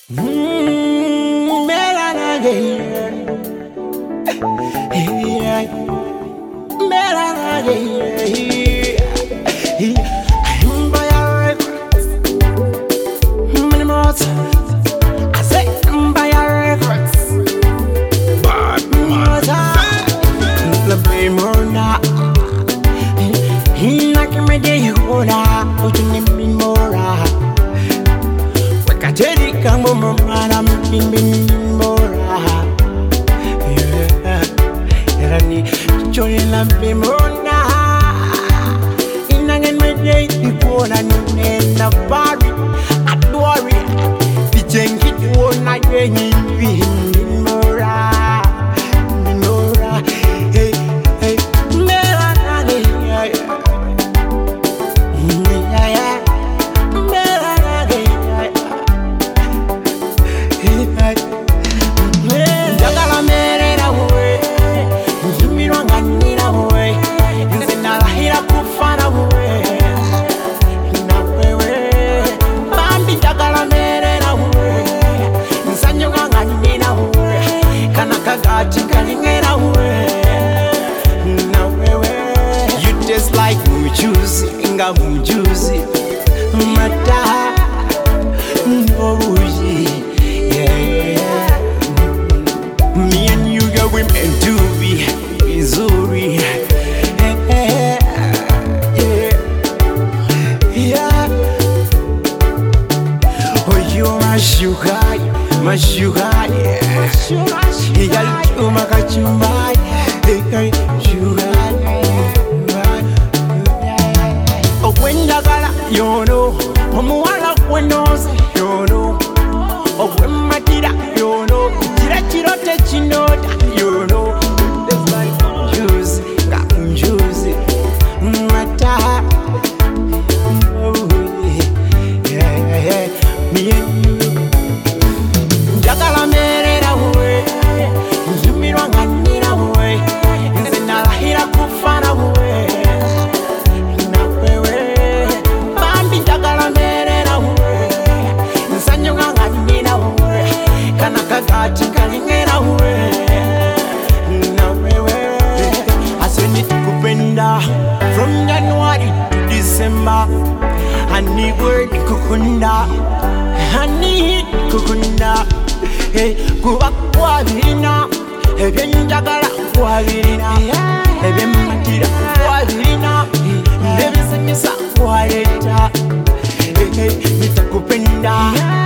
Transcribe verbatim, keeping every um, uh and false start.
Mm, Melanage, yeah, Melanage, yeah. I'm by a records, many more. I say I'm by a records, but more time. The brain more now. He like me day you wanna, but you need me more. Jadi kamu memarah mungkin mora, yeah. Erani curi lampi mona, inangan medai ipona nuna bari, adori, dijengkit wona jengi mora, mora, hey hey, melani, yeah yeah. Jagala merera we, nzumirwa nganira we, nze nalahira kufana we, na wewe. Bambi jagala merera we, nsanyuka nganira we, kana kagati kalingera we, na wewe. You taste like mujuzi, inga mujuzi, mata, no uji, yeah. Me and you, girl, we meant to be Missouri. Yeah, yeah, yeah. Oh, you're my sugar, my sugar, yeah. You got to make a chumba, hey, sugar. Oh, when you got you know, I'm one when knows, you know. Oh, when my kid, you know. Chirote chinota, you know. That's like juice, got juicy, mata. Oh yeah, yeah, me and you. Jagala merera we, nzumirwa nganira we, nze nalahira kufana we, na wewe. Bambi jagala merera we, nsanyuka nganira we, kana kagati kalingera we, na wewe. Asweni kupenda from January to December. Hani word kukunda, hani kukunda. Hey, kuba kwa virina, ebe njagala kwa virina, ebe matira kwa virina, ebe senyesa kwa leta. Hey, hey, nitakupenda.